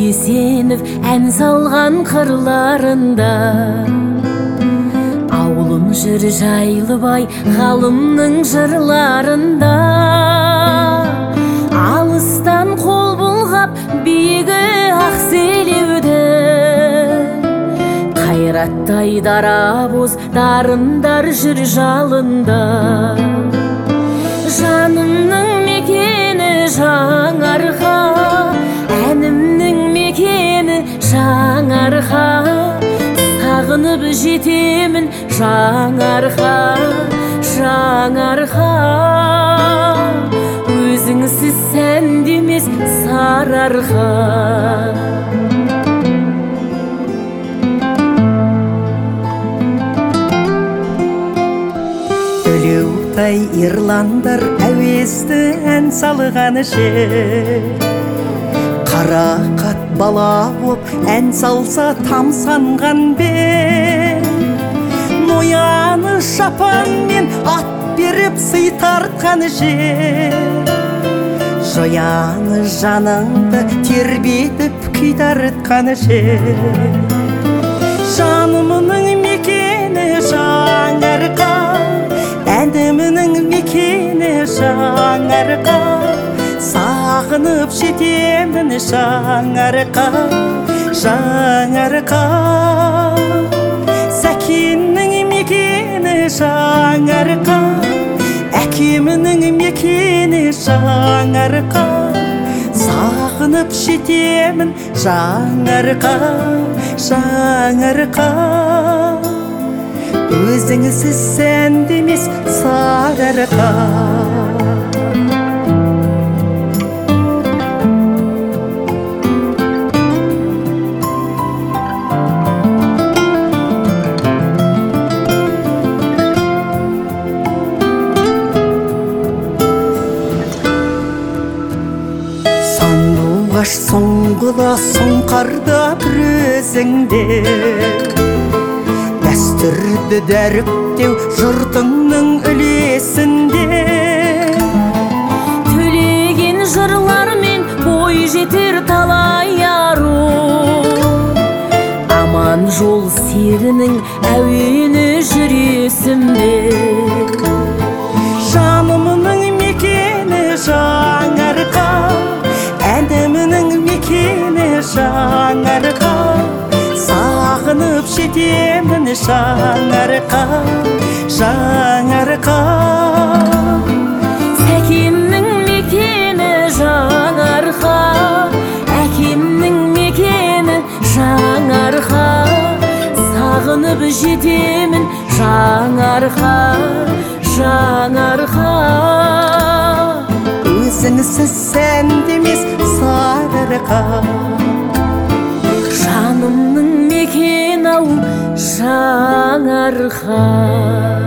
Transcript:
Есенов ән салған қырларында. Ауылым жүр Жайлыбай ғалымның жырларында. Алыстан қол бұлғап биігі ақселеуді, қайраттай дарабоз дарындар жүр жалында. Жанымның мекені Жаңарқа, әнімнің мекені Жаңарқа. Сағынып жетемін Жаңарқа, Жаңарқа. Өзіңсіз сәндемес сарыарқа. Төлеутай ирландар әуезді ән салғаны же. Қарақат бала боп ән салса тамсанған бе. Нояны шапанмен ат беріп сый тартқаны же. Жояны жаныңды тербетіп күй тартқаны же. Жанымның мекені Жаңарқа, әнімнің мекені Жаңарқа. Сағынып жетемін Жаңарқа, Жаңарқа. Сәкеннің мекені Жаңарқа, әкемнің мекені Жаңарқа. Сағынып жетемін Жаңарқа, Жаңарқа. Өзіңсіз сәндемес сарыарқа. Сандуғаш соңғыла сұңқарда бір өзіңде. Дәстүрді дәріптеу жұртыңның үлесінде. Төлеген жырлармен бой жетер талай ару. Аман жол серінің әуені жүресімде. Жанымның мекені Жаңарқа, әнімнің мекені Жаңарқа. Сағынып жетемін Жаңарқа, Жаңарқа. Сәкеннің мекені Жаңарқа, әкемнің мекені Жаңарқа. Сағынып жетемін Жаңарқа, Жаңарқа. Өзіңсіз сәндемес сарыарқа. Жанымның мекені ау Жаңарқа.